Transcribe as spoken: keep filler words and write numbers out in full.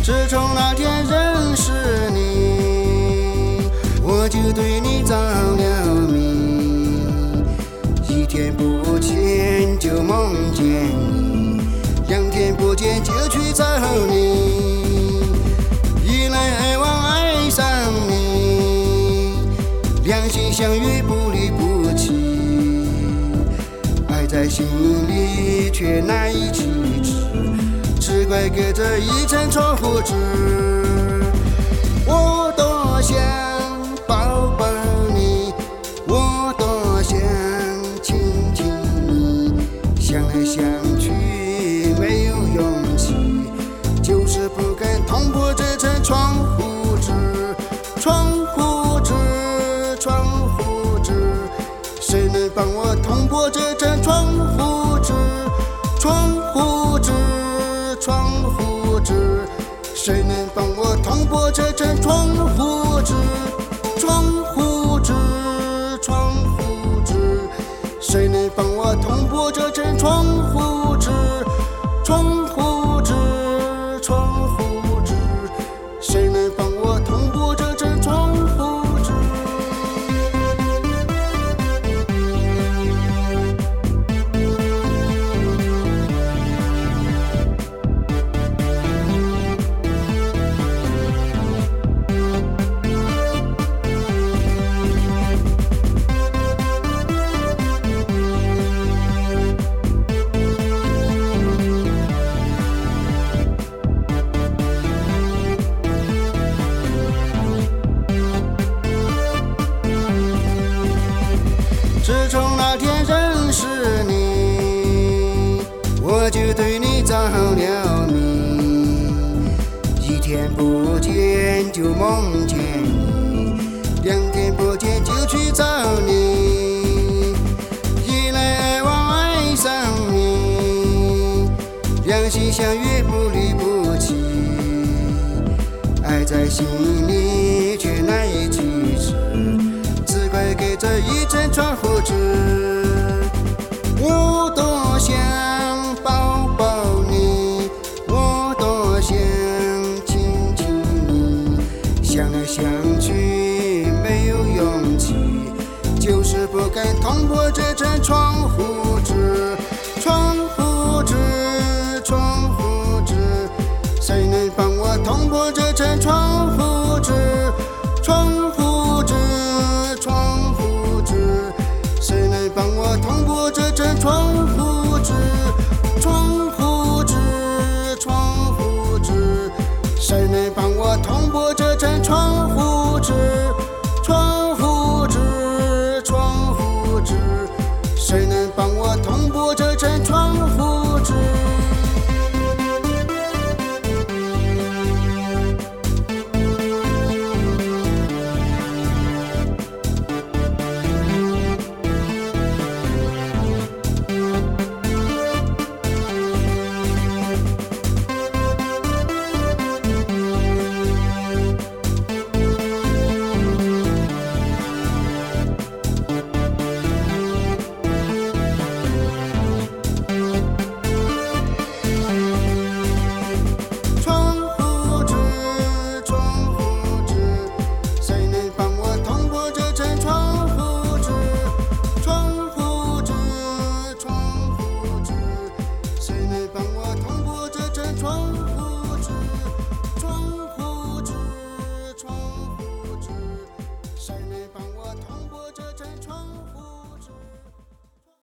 自从那天认识你，我就对你着了迷。一天不见就梦见你，两天不见就去找你，一来二往爱上你，两心相悦不离不弃，爱在心里却难以启齿，只怪隔着一层窗户纸。我多想抱抱你，我多想亲亲你，想来想去没有勇气，就是不敢捅破这层窗户纸。窗户纸，窗户纸，谁能帮我捅破这层窗户纸？窗户纸，窗户纸，谁能帮我捅破这层窗户纸？窗户纸，窗户纸，谁能帮我捅破这层窗户纸？窗户纸，窗户纸，谁能帮我捅破这层窗户纸？自从那天认识你，我就对你着了迷。一天不见就梦见你，两天不见就去找你，一来二往爱上你，两心相悦不离不弃，爱在心里却难以启齿，只怪隔着一层窗户纸。我多想抱抱你，我多想亲亲你，想来想去没有勇气，就是不敢捅破这层窗户